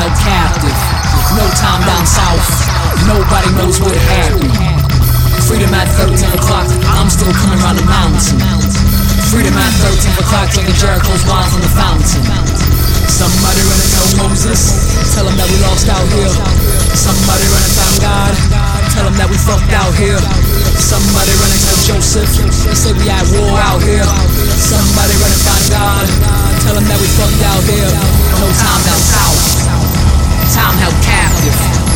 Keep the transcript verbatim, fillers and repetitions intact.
held captive. No time down south, nobody knows what happened. Freedom at thirteen o'clock, I'm still coming round the mountain. Freedom at thirteen o'clock, drinking Jericho's wine from the fountain. Somebody run and tell Moses, tell him that we lost out here. Somebody run and find God, tell him that we fucked out here. Somebody run and tell Joseph, they say we at war out here. Somebody run and find God, tell him that we fucked out here. No time down south, time held captive.